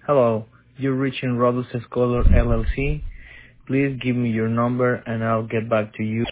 Hello, you're reaching Robles Scholar LLC. Please give me your number and I'll get back to you.